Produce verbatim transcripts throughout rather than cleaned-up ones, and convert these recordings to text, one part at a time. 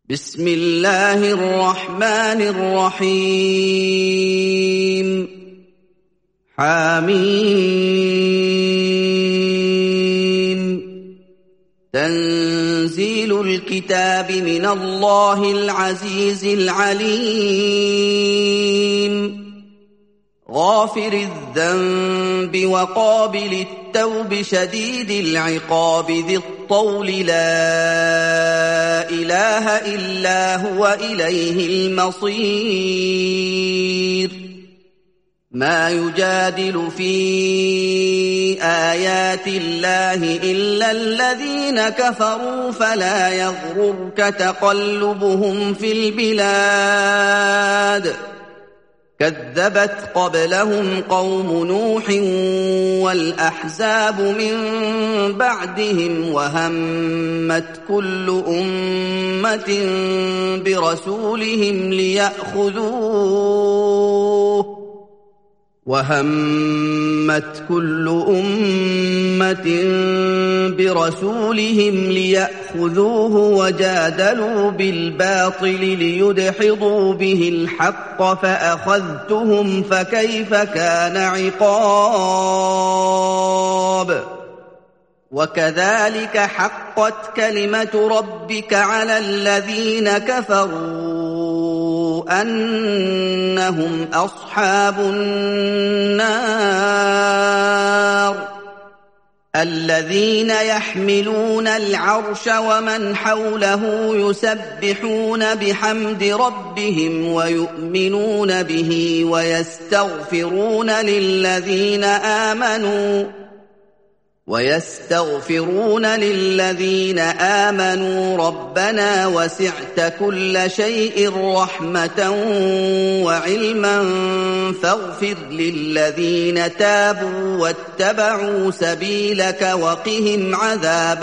بسم الله الرحمن الرحيم حميم تنزيل الكتاب من الله العزيز العليم غافر الذنب وقابل التوب شديد العقاب ذي الطول لا إله إلا هو إليه المصير ما يجادل في آيات الله إلا الذين كفروا فلا يغررك تقلبهم في البلاد كذبت قبلهم قوم نوح والأحزاب من بعدهم وهمت كل أمة برسولهم ليأخذوه وهمت كل أمة برسولهم ليأخذوه وجادلوا بالباطل ليدحضوا به الحق فأخذتهم فكيف كان عقاب وكذلك حقت كلمة ربك على الذين كفروا أنهم أصحاب النار الذين يحملون العرش ومن حوله يسبحون بحمد ربهم ويؤمنون به ويستغفرون للذين آمنوا ويستغفرون للذين آمنوا ربنا وسعت كل شيء رحمة وعلما فاغفر للذين تابوا واتبعوا سبيلك وقهم عذاب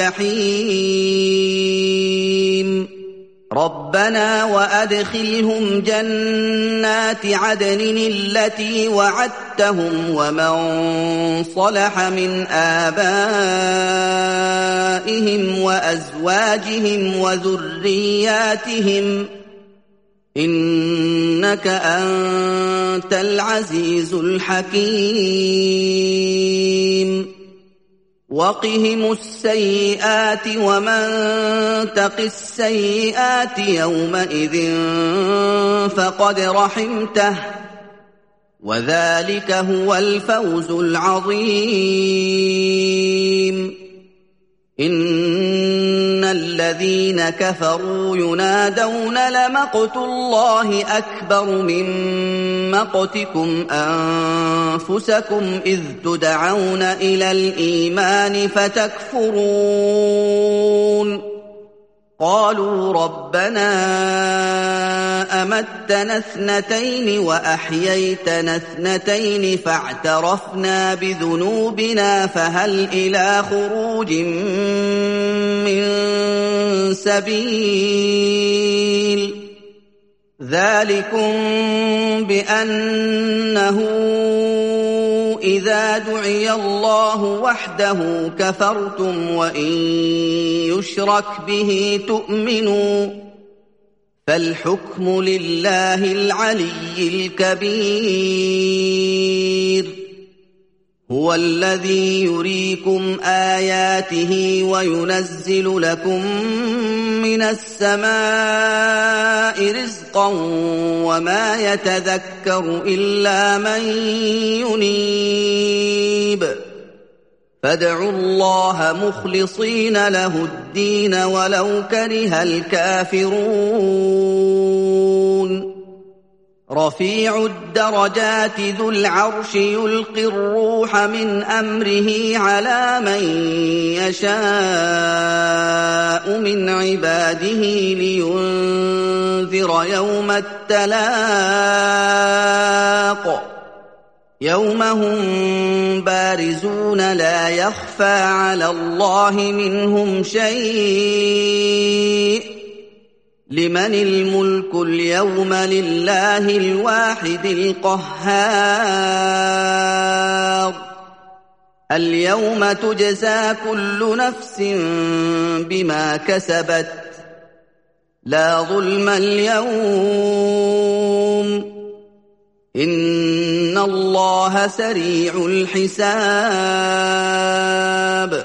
الجحيم ربنا وأدخلهم جنات عدن التي وعدتهم ومن صلح من آبائهم وأزواجهم وذرياتهم إنك أنت العزيز الحكيم وقهم السيئات ومن تق السيئات يومئذ فقد رحمته وذلك هو الفوز العظيم إن الذين كفروا ينادون لمقت الله أكبر من مقتكم أنفسكم إذ تدعون إلى الإيمان فتكفرون قالوا ربنا أمتنا اثنتين وأحييتنا اثنتين فاعترفنا بذنوبنا فهل إلى خروج من سبيل ذلكم بأنه إذا دعي الله وحده كفرتم وإن يشرك به تؤمنوا فالحكم لله العلي الكبير هو الذي يريكم آياته وينزل لكم من السماء رزقا وما يتذكر إلا من ينيب فادعوا الله مخلصين له الدين ولو كره الكافرون رفيع الدرجات ذو العرش يلقي الروح من أمره على من يشاء من عباده لينذر يوم التلاق يوم هم بارزون لا يخفى على الله منهم شيء لمن الملك اليوم لله الواحد القهار اليوم تجزى كل نفس بما كسبت لا ظلم اليوم إن الله سريع الحساب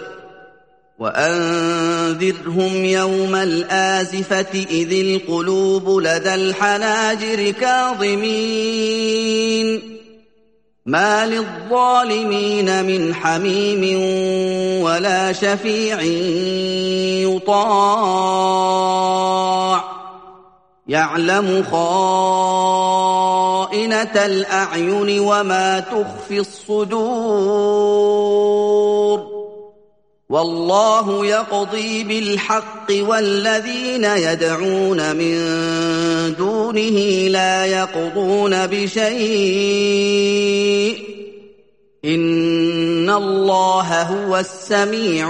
وأنذرهم يوم الآزفة إذ القلوب لدى الحناجر كاظمين ما للظالمين من حميم ولا شفيع يطاع يعلم خائنة الأعين وما تخفي الصدور والله يقضي بالحق والذين يدعون من دونه لا يقضون بشيء إن الله هو السميع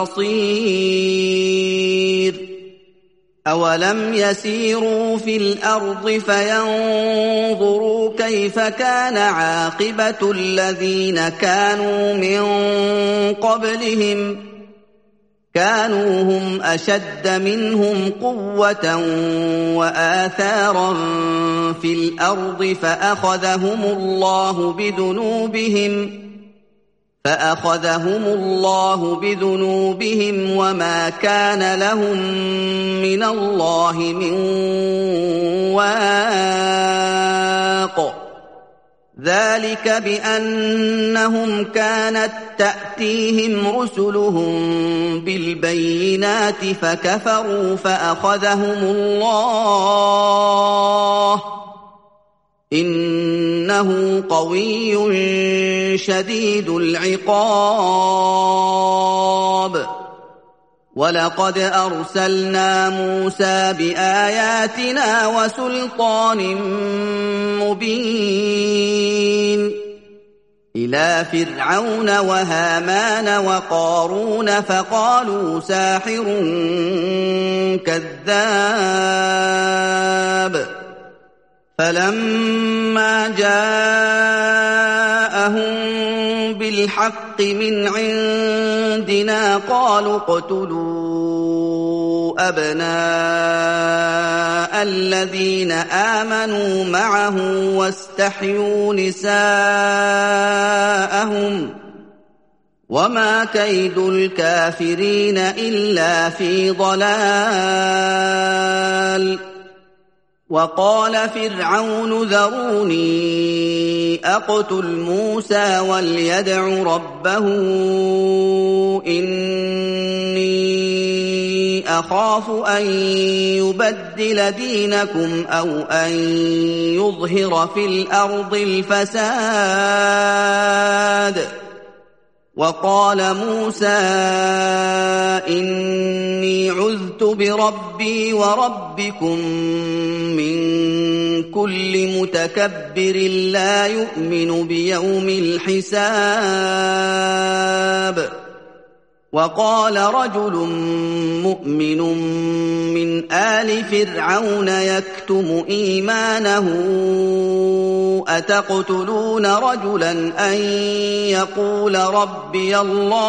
البصير أولم يسيروا في الأرض فينظروا كيف كان عاقبة الذين كانوا من قبلهم كانوا هم أشد منهم قوة وآثارا في الأرض فأخذهم الله بذنوبهم فأخذهم الله بذنوبهم وما كان لهم من الله من واق ذلك بأنهم كانت تأتيهم رسلهم بالبينات فكفروا فأخذهم الله إنه قوي شديد العقاب ولقد أرسلنا موسى بآياتنا وسلطان مبين إلى فرعون وهامان وقارون فقالوا ساحر كذاب فلما جاءهم بالحق من عندنا قالوا اقتلوا أبناء الذين آمنوا معه واستحيوا نساءهم وما كيد الكافرين إلا في ضلال وقال فرعون ذروني أقتل موسى وليدع ربه إني أخاف أن يبدل دينكم أو أن يظهر في الأرض الفساد وقال موسى إني عذت بربي وربكم من كل متكبر لا يؤمن بيوم الحساب وقال رجل مؤمن من آل فرعون يكتم إيمانه أتقتلون رجلا أن يقول ربي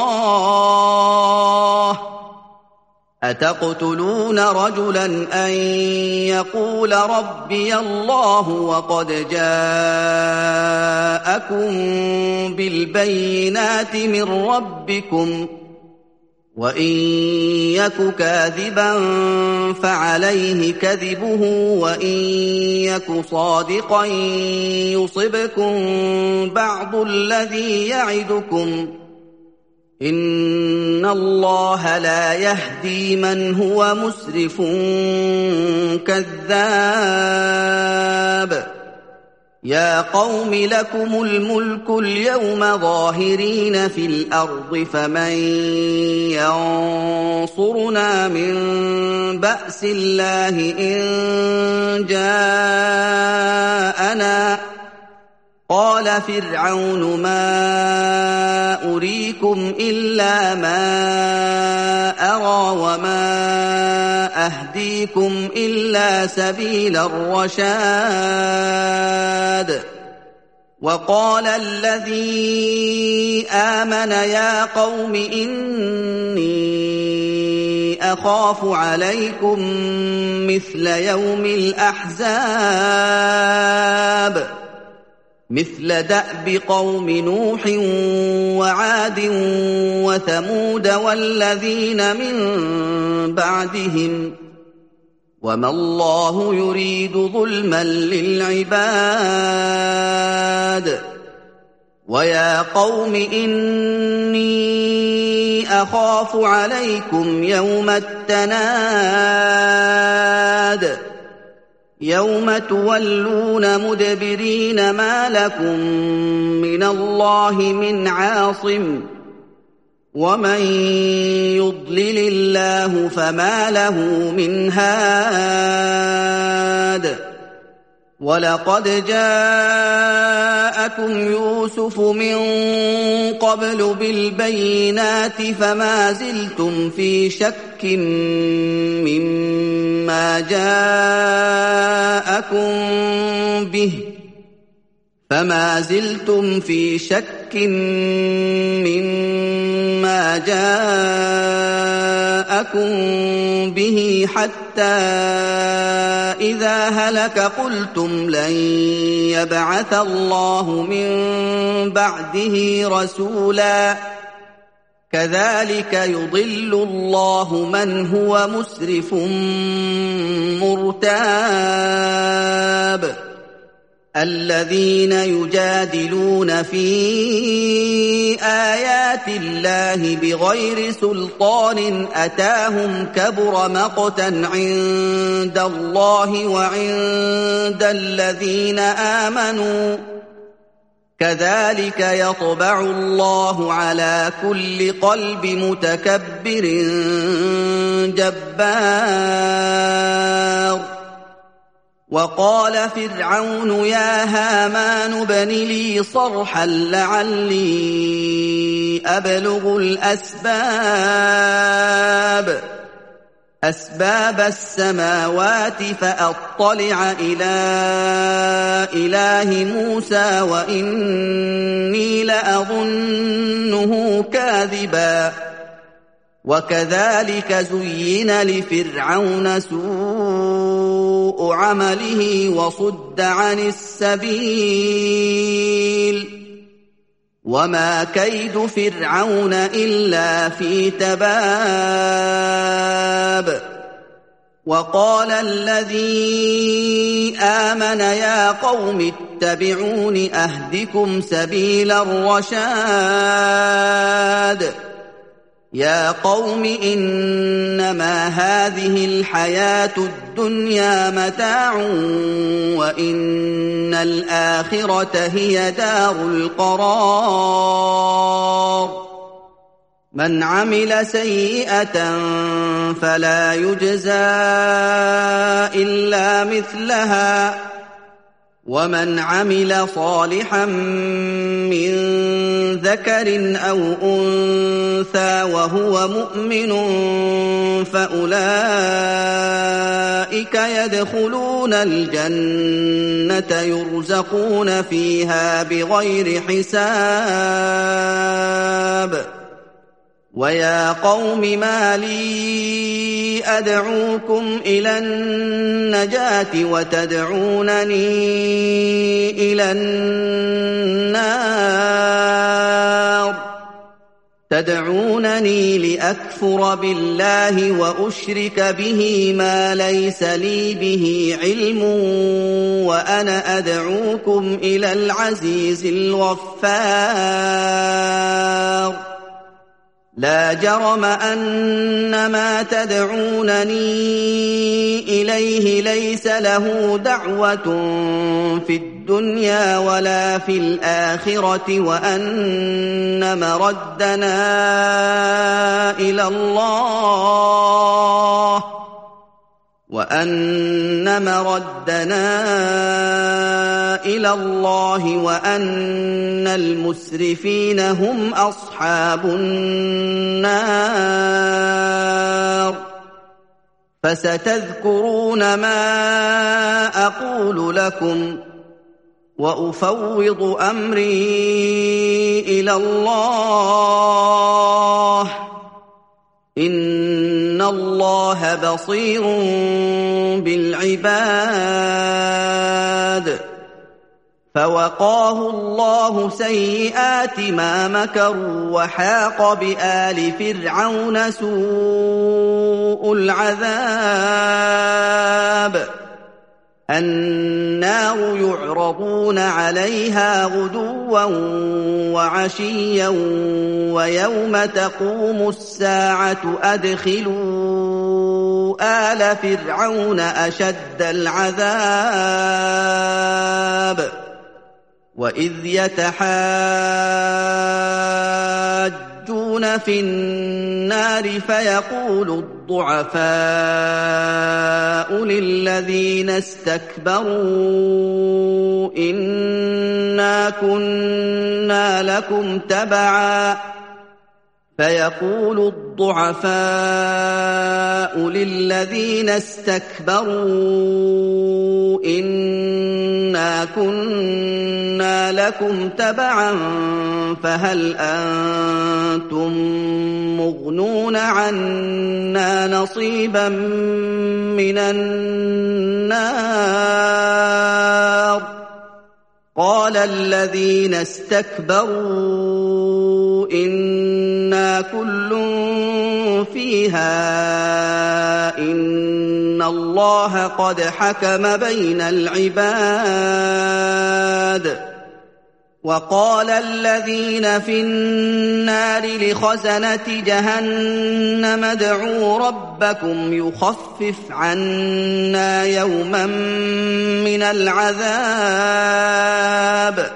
الله أتقتلون رجلا أن يقول ربي الله وقد جاءكم بالبينات من ربكم وإن يك كاذبا فعليه كذبه وإن يك صادقا يصبكم بعض الذي يعدكم إن الله لا يهدي من هو مسرف كذاب يا قوم لكم الملك اليوم ظاهرين في الأرض فمن ينصرنا من بأس الله إن جاءنا قال فرعون ما أريكم إلا ما أرى وما أهديكم إلا سبيل الرشاد وقال الذي آمن يا قوم إني أخاف عليكم مثل يوم الأحزاب مثل دأب قوم نوح وعاد وثمود والذين من بعدهم وما الله يريد ظلما للعباد ويا قوم إني أخاف عليكم يوم التناد يوم تولون مدبرين ما لكم من الله من عاصم ومن يضلل الله فما له من هاد ولقد جاءكم يوسف من قبل بالبينات فما زلتم في شك مما جاءكم به فما زلتم في شك مما جاءكم به حتى إذا هلك قلتم لن يبعث الله من بعده رسولا كذلك يضل الله من هو مسرف مرتاب الذين يجادلون في آيات الله بغير سلطان أتاهم كبر مقتا عند الله وعند الذين آمنوا كذلك يطبع الله على كل قلب متكبر جبار وقال فرعون يا هامان ابن لي صرحا لعلي أبلغ الأسباب أسباب السماوات فأطلع إلى إله موسى وإني لأظنه كاذبا وكذلك زين لفرعون سوء عمله وصد عن السبيل وما كيد فرعون إلا في تباب وقال الذي آمن يا قوم اتبعون أهدكم سبيل الرشاد يا قوم إنما هذه الحياة الدنيا متاع وإن الآخرة هي دار القرار من عمل سيئة فلا يجزى إلا مثلها ومن عمل صالحا من ذكر أو أنثى وهو مؤمن فأولئك يدخلون الجنة يرزقون فيها بغير حساب ويا قوم ما لي أدعوكم إلى النجاة وتدعونني إلى النار تدعونني لأكفر بالله وأشرك به ما ليس لي به علم وأنا أدعوكم إلى العزيز الغفار لا جرم أن ما تدعونني إليه ليس له دعوة في الدنيا ولا في الآخرة وأن مردنا إلى الله وأن مردنا إلى الله وأن المسرفين هم أصحاب النار فستذكرون ما أقول لكم وأفوض أمري إلى الله إن الله بصير بالعباد فوقاه الله سيئات ما مكروا وحاق بآل فرعون سوء العذاب النار يعرضون عليها غدوا وعشيا ويوم تقوم الساعة أدخلوا آل فرعون أشد العذاب وإذ يتحاجون في النار فيقول الضعفاء للذين استكبروا إنا كنا لكم تبعا فيقول الضعفاء للذين استكبروا إنا كنا لكم تبعا فهل أنتم مغنون عنا نصيبا من النار قال الذين استكبروا إنا كل فيها إن الله قد حكم بين العباد وقال الذين في النار لخزنة جهنم ادعوا ربكم يخفف عنا يوما من العذاب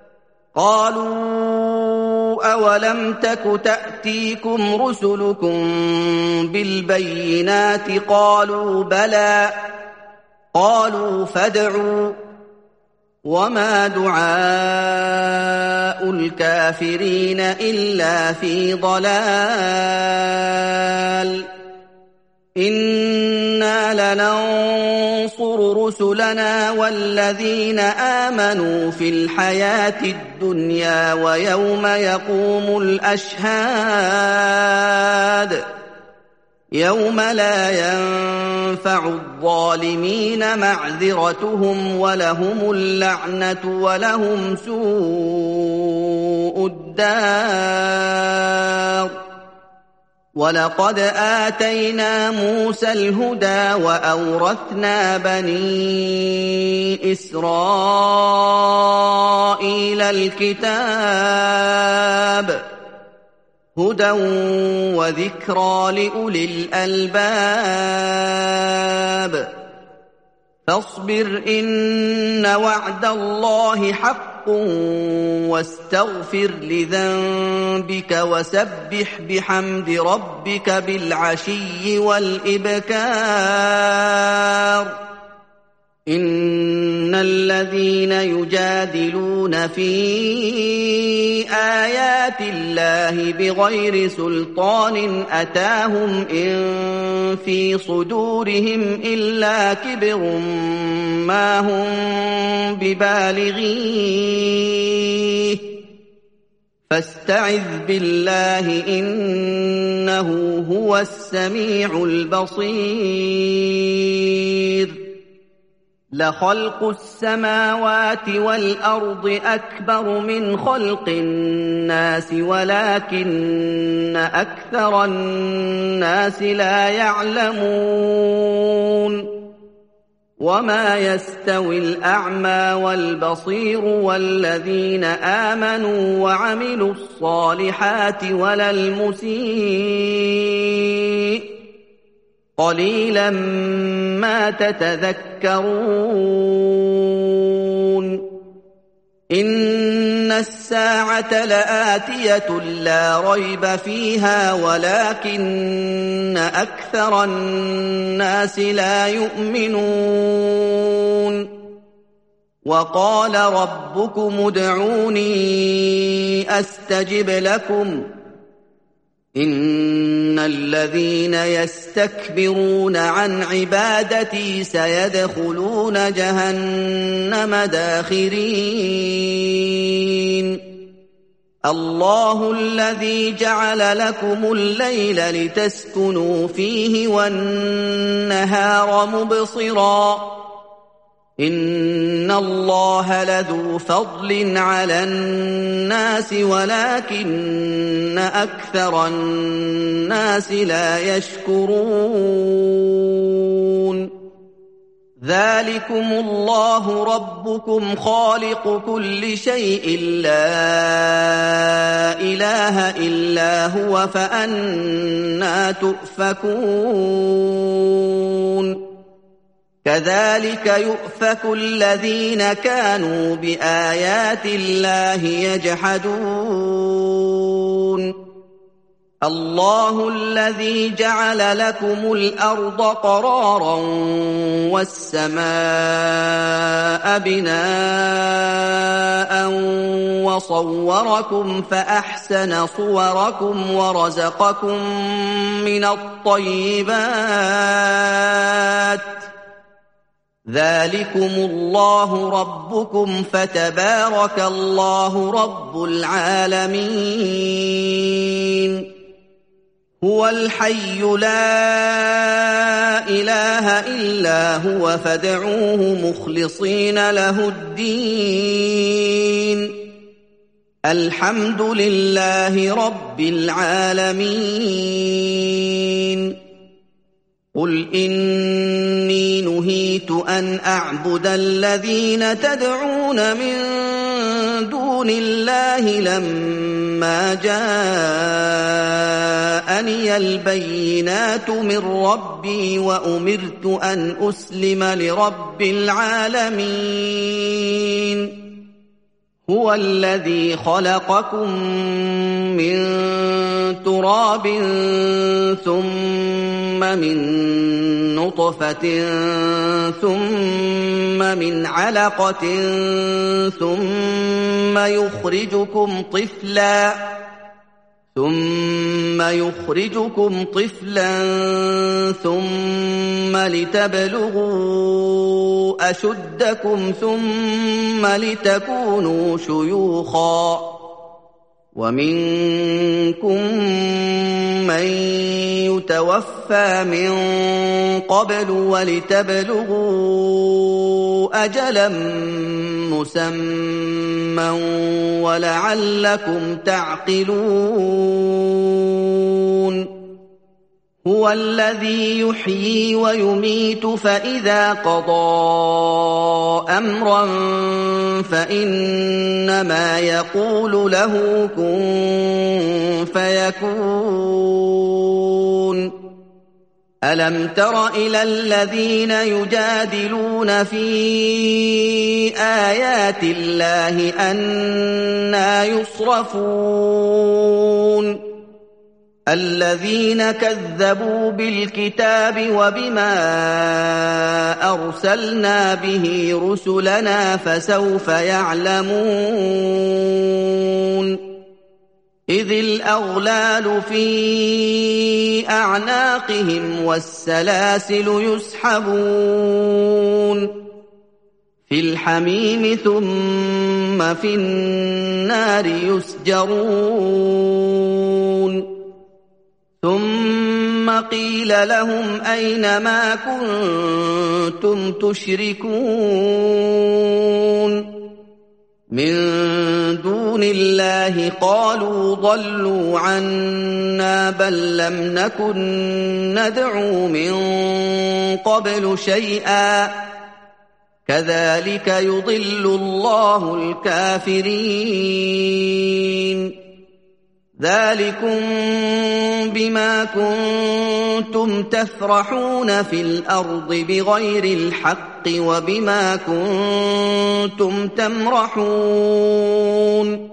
قالوا أولم تك تأتيكم رسلكم بالبينات قالوا بلى قالوا فادعوا وما دعاء الكافرين إلا في ضلال إنا لننصر رسلنا والذين آمنوا في الحياة الدنيا ويوم يقوم الأشهاد يوم لا ينفع الظالمين معذرتهم ولهم اللعنة ولهم سوء الدار ولقد آتينا موسى الهدى وأورثنا بني إسرائيل الكتاب هدى وذكرى لأولي الألباب فاصبر إن وعد الله حق واستغفر لذنبك وسبح بحمد ربك بالعشي والإبكار إن الذين يجادلون في آيات الله بغير سلطان أتاهم إن في صدورهم إلا كبر ما هم ببالغيه فاستعذ بالله إنه هو السميع البصير لخلق السماوات والأرض أكبر من خلق الناس ولكن أكثر الناس لا يعلمون وما يستوي الأعمى والبصير والذين آمنوا وعملوا الصالحات ولا المسيء قليلا ما تتذكرون إن الساعة لآتية لا ريب فيها ولكن أكثر الناس لا يؤمنون وقال ربكم ادعوني أستجب لكم إن الذين يستكبرون عن عبادتي سيدخلون جهنم داخرين الله الذي جعل لكم الليل لتسكنوا فيه والنهار مبصرا إن الله لذو فضل على الناس ولكن أكثر الناس لا يشكرون ذلكم الله ربكم خالق كل شيء لا إله إلا هو فأنى تؤفكون كذلك يؤفك الذين كانوا بآيات الله يجحدون الله الذي جعل لكم الأرض قرارا والسماء بناء وصوركم فأحسن صوركم ورزقكم من الطيبات ذلكم الله ربكم فتبارك الله رب العالمين هو الحي لا إله إلا هو فادعوه مخلصين له الدين الحمد لله رب العالمين قل إني نهيت أن أعبد الذين تدعون من دون الله لما جاءني البينات من ربي وأمرت أن أسلم لرب العالمين هو الذي خلقكم من تراب ثم من نطفة ثم من علقة ثم يخرجكم طفلا ثم يخرجكم طفلا ثم لتبلغوا أشدكم ثم لتكونوا شيوخا ومنكم من يتوفى من قبل ولتبلغوا أجلا مسمى ولعلكم تعقلون هو الذي يحيي ويميت فإذا قضى أمرا فإنما يقول له كن فيكون ألم تر إلى الذين يجادلون في آيات الله أنى يصرفون الذين كذبوا بالكتاب وبما أرسلنا به رسلنا فسوف يعلمون إذ الأغلال في أعناقهم والسلاسل يسحبون في الحميم ثم في النار يسجرون ثم قيل لهم أين ما كنتم تشركون من دون الله قالوا ضلوا عنا بل لم نكن ندعو من قبل شيئا كذلك يضل الله الكافرين ذلكم بما كنتم تفرحون في الأرض بغير الحق وبما كنتم تمرحون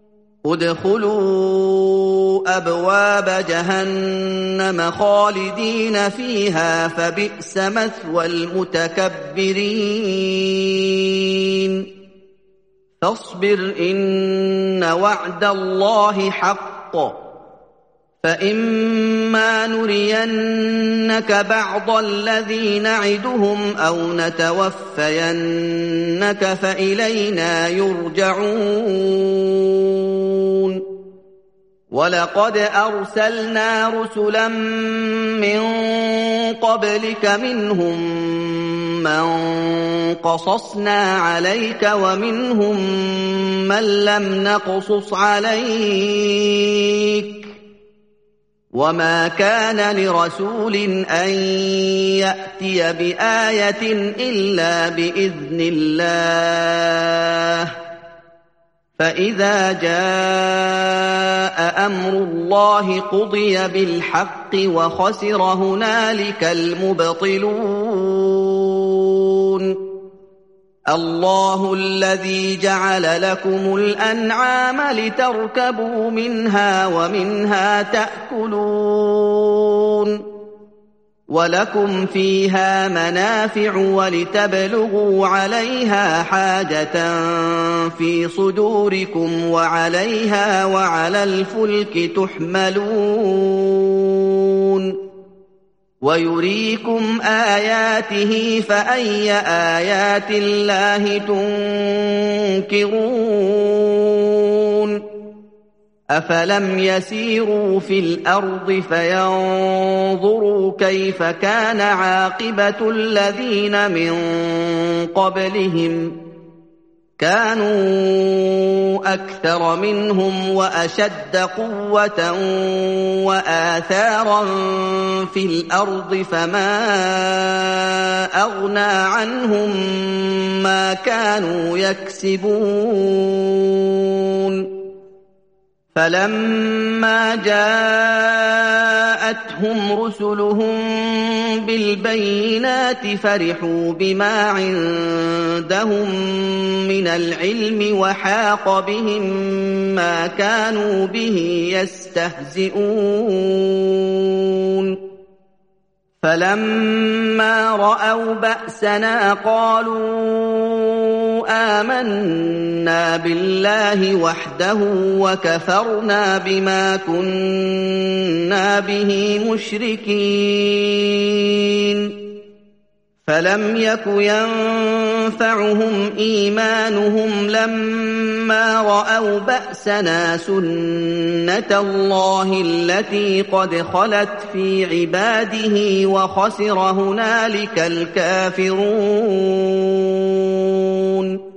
ادخلوا أبواب جهنم خالدين فيها فبئس مثوى المتكبرين فاصبر إن وعد الله حق فإما نرينك بعض الذي نعدهم أو نتوفينك فإلينا يرجعون ولقد أرسلنا رسلا من قبلك منهم من قصصنا عليك ومنهم من لم نقصص عليك وما كان لرسول أن يأتي بآية إلا بإذن الله فإذا جاء أمر الله قضي بالحق وخسر هنالك المبطلون الله الذي جعل لكم الأنعام لتركبوا منها ومنها تأكلون ولكم فيها منافع ولتبلغوا عليها حاجة في صدوركم وعليها وعلى الفلك تحملون ويريكم آياته فأي آيات الله تنكرون أفلم يسيروا في الأرض فينظروا كيف كان عاقبة الذين من قبلهم كانوا أكثر منهم وأشد قوة وآثارا في الأرض فما أغنى عنهم ما كانوا يكسبون فلما جاءتهم رسلهم بالبينات فرحوا بما عندهم من العلم وحاق بهم ما كانوا به يستهزئون فلما رأوا بأسنا قالوا آمنا بالله وحده وكفرنا بما كنا به مشركين فلم يك ينفعهم إيمانهم لما رأوا بأسنا سنة الله التي قد خلت في عباده وخسر هنالك الكافرون